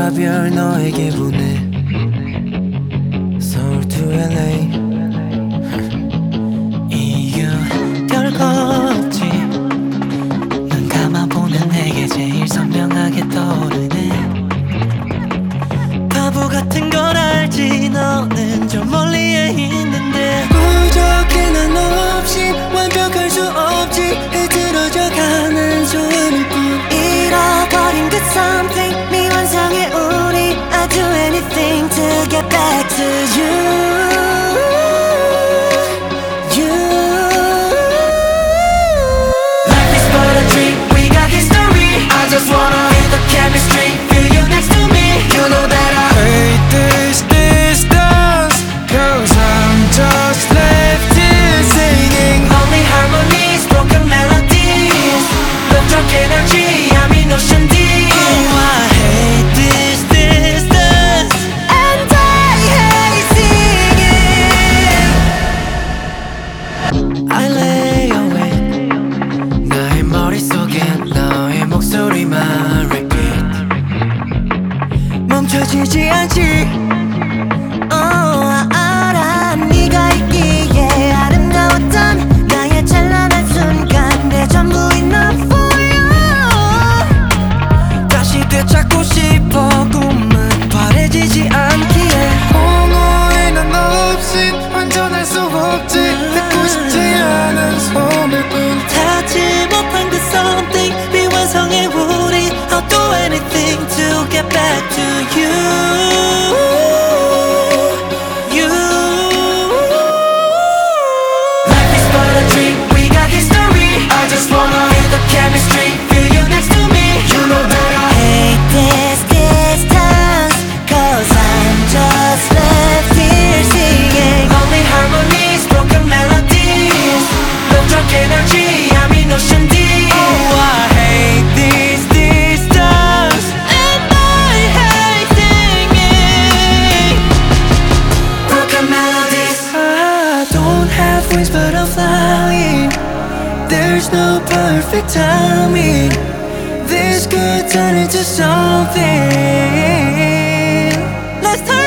별 너에게 보내 서울 to LA 이유 별거 없지 눈 감아보면 내게 제일 선명하게 떠오르네 바보 같은 걸 알지 너는 저 멀리에 있는데 부족해 난 너 없이 완벽할 수 없지 흐트러져가는 소원일 뿐 잃어버린 그 something 미완성의 우리 I'd do anything to get back to you Life is but a dream, we got history I just wanna feel the chemistry feel you next to me You know that I hate this distance Cause I'm just left here singing Only harmonies, broken melodies Love drunk energy, I'm in ocean deep Oh, I hate this distance And I hate singing I lay awake 나의 머릿속엔 너의 목소리만 repeat 멈춰지지 않지 알아 네가 있기에 아름다웠던 나의 찬란한 순간 내 전부인 나 for you 다시 되찾고 싶어 꿈은 바래지지 않기에 공허해 난 너 없이 완전할 수 없지 듣고 싶지 않은 소리뿐 닿지 못한 그 something 미완성의 우리 I'll do anything to get back to you Life is but a dream, we got history I just wanna feel the chemistry feel you next to me You know that I hate this distance Cause I'm just left here singing Only harmonies, broken melodies Love drunk energy, I'm in ocean deep Oh, I hate this distance And I hate singing Broken melodies I don't have wings but I'm flying There's no perfect timing This could turn into something Let's turn